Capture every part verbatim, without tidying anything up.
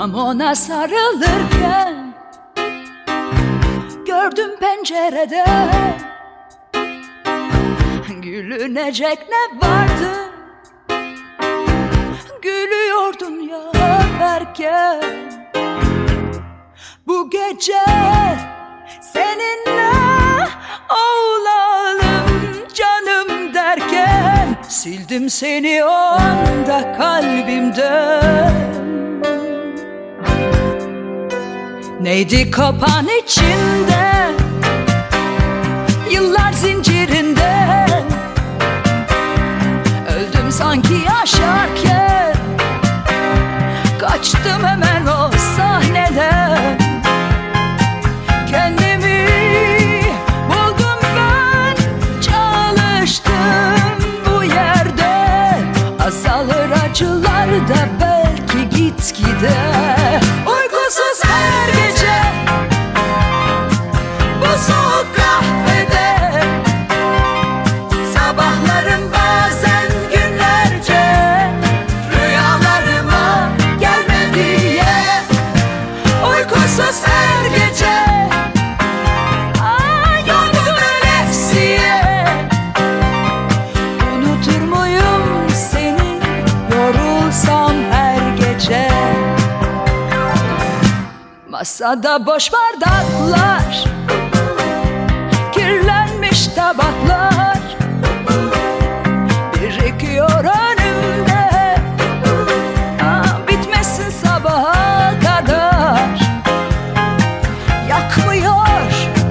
Tam ona sarılırken gördüm pencerede gülünecek ne vardı? Gülüyordun ya erken. Bu gece seninle olalım canım derken sildim seni o anda kalbimden. Neydi kopan içinde, yıllar zincirinde, öldüm sanki yaşarken, kaçtım hemen o sahneden. Kendimi buldum ben, çalıştım bu yerde. Azalır acılar da belki gitgide. Uykusuz her gece bu soğuk kahvede, sabahlarım bazen günlerce rüyalarıma gelme diye. Uykusuz her gece yorgun ölesiye. Unutur muyum seni yorulsam her gece? Masada boş bardaklar, kirlenmiş tabaklar birikiyor önümde. Aa, bitmesin sabaha kadar. Yakmıyor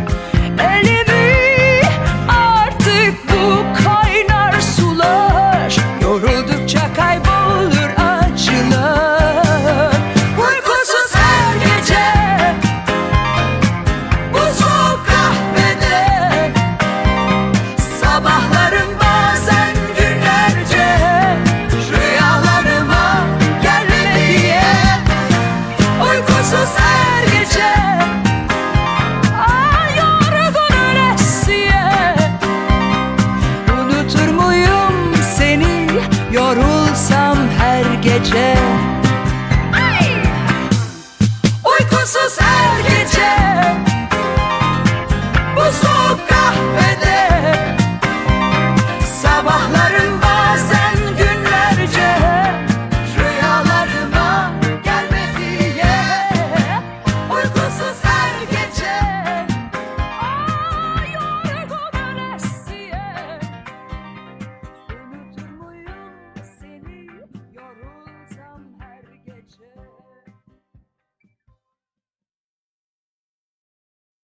elimi artık bu kaynar sular. Yoruldukça kaybolur acılar. Uykusuz her gece bu soğuk kahvede, sabahlarım bazen günlerce rüyalarıma gelme diye. Uykusuz her gece ay yorgun ölesiye. Unutur muyum seni yorulsam her gece? Ay! Uykusuz her gece bu soğuk kahve